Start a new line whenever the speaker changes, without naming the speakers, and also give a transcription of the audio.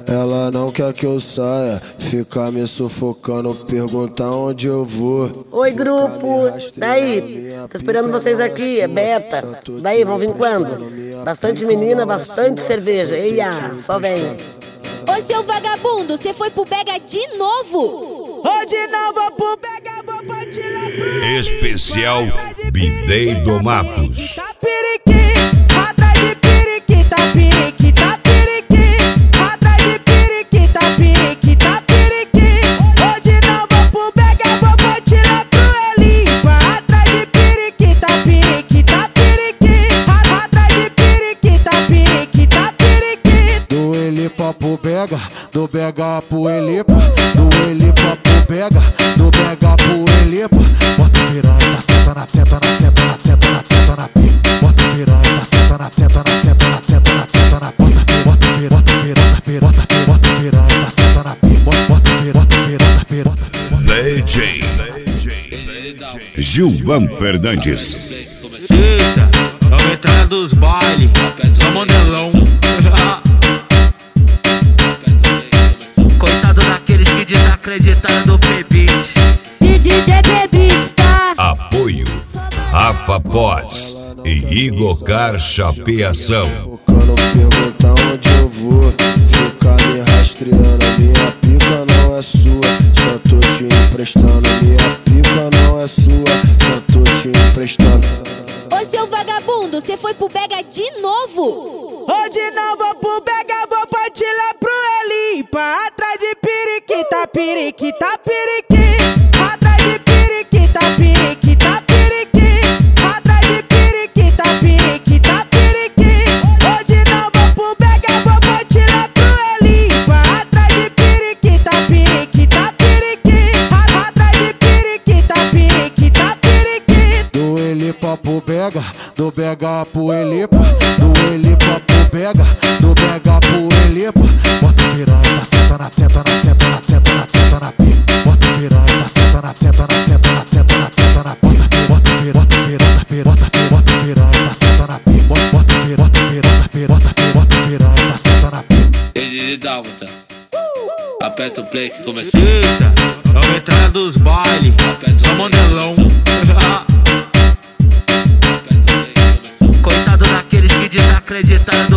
Ela não quer que eu saia, fica me sufocando, pergunta onde eu vou.
Oi, grupo! Daí, tô esperando vocês aqui, é Beta. Daí, vão vir quando? Bastante menina, bastante cerveja. Eia, só vem.
Ô seu vagabundo, você foi pro Bega de novo?
Hoje não vou pro Bega, vou partir lá pro
Especial Bidei do Matos.
Tá piriqui, atrás de piriqui, tá piriqui, tá piriqui. Atrás de piriqui, tá piriqui, tá piriqui. Hoje não vou pro Bega, vou partir lá pro Elipa. Atrás de piriqui, tá piriqui, tá piriqui. Atrás de piriqui, tá piriqui, tá piriqui.
Do Elipa pro Bega, do Bega pro Elipa. Do Elipa pro Bega, do Bega pro Elipa. Bota piranha, senta na, senta na, senta na, senta na, senta na piranha. Bota piranha, senta na, senta na, senta na, senta na, senta na. Bota piranha, bota piranha, bota piranha, senta na piranha. Bota piranha, bota piranha.
DJ Gilvan Fernandes.
Cita, é a entrada dos bailes, só mandelão. Coitado daqueles que desacreditaram do P-Beat.
Apoio Rafa Potts e Igor Car Chapeação.
Focando, pergunta onde eu vou. Fica me rastreando, minha pica não é sua. Só tô te emprestando, minha pica não é sua. Só tô te emprestando.
Ô seu vagabundo, você foi pro Bega de novo?
Hoje não vou pro Bega, vou partir lá pro Elipa. Atrás de piriqui, tá piriqui, tá piriqui. Atrás de piriqui, tá piriqui, tá piriqui. Atrás de piriqui, tá piriqui, tá piriqui. Hoje não vou pro Bega, vou partir lá pro Elipa. Atrás de piriqui, tá piriqui, tá piriqui. Atrás de piriqui, tá piriqui, tá piriqui.
Do Elipa pro Bega, do Bega pro Elipa. Do Elipa pro Bega, do Bega pro Elipa. Bota piranha, senta na, senta na, senta na, senta na, senta na piranha. Bota piranha, senta na, senta na, senta na, senta na, senta na. Bota piranha, bota piranha, bota piranha, senta na piranha. Bota piranha, senta na piranha.
Ele Dálmata, aperta o play que começou. Cita, é a entrada dos bailes, só mandelão. Coitado daqueles que desacreditaram do